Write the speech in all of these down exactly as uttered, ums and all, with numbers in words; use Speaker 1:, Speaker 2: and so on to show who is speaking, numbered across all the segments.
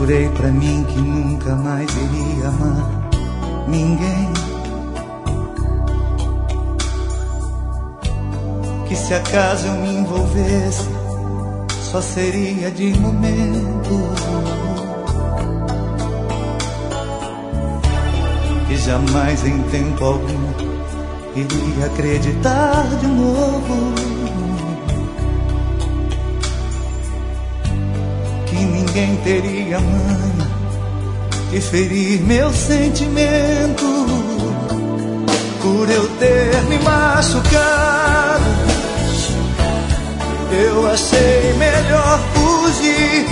Speaker 1: Jurei pra mim que nunca mais iria amar ninguém, que se acaso eu me envolvesse só seria de momento, que jamais em tempo algum iria acreditar de novo, que ninguém teria manha de ferir meu sentimento, por eu ter me machucado. Eu achei melhor fugir,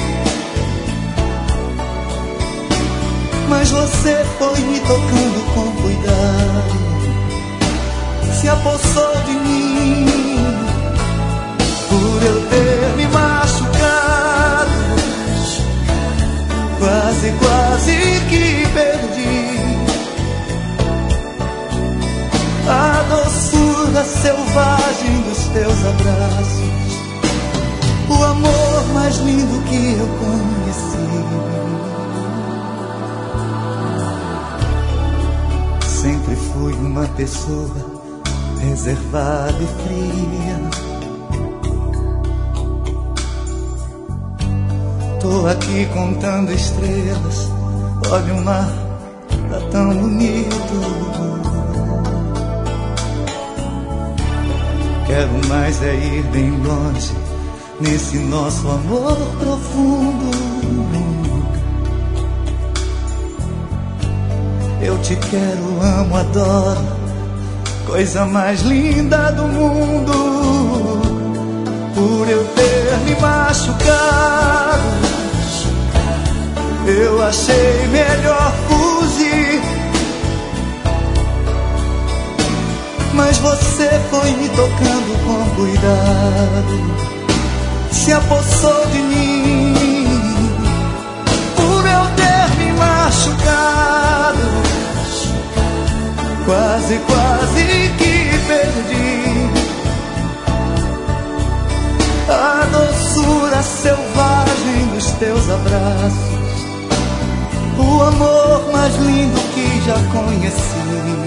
Speaker 1: mas você foi me tocando com cuidado, se apossou de mim, por eu ter me machucado. Quase, quase que perdi a doçura selvagem dos teus abraços, o amor mais lindo que eu conheci. Sempre fui uma pessoa reservada e fria. Tô aqui contando estrelas, olha o mar, tá tão bonito. Quero mais é ir bem longe nesse nosso amor profundo. Eu te quero, amo, adoro, coisa mais linda do mundo. Por eu ter me machucado, eu achei melhor fugir, mas você foi me tocando com cuidado, se apossou de mim, por eu ter me machucado. Quase, quase que perdi a doçura selvagem dos teus abraços, o amor mais lindo que já conheci.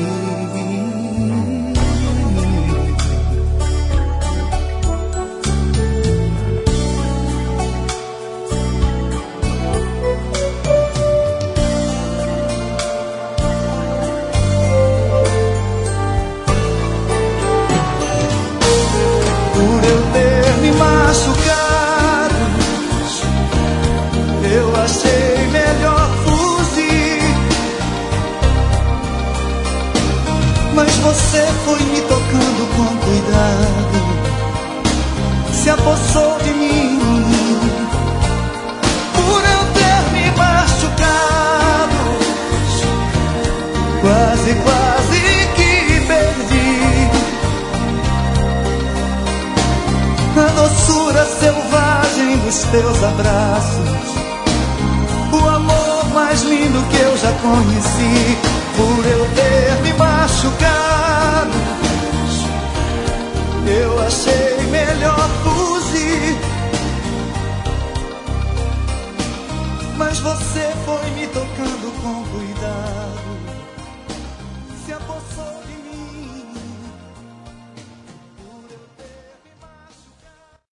Speaker 1: Você foi me tocando com cuidado, se apossou de mim, por eu ter me machucado. Quase, quase que perdi a doçura selvagem dos teus abraços, o amor mais lindo que eu já conheci. Por eu ter me machucado, eu achei melhor fugir, mas você foi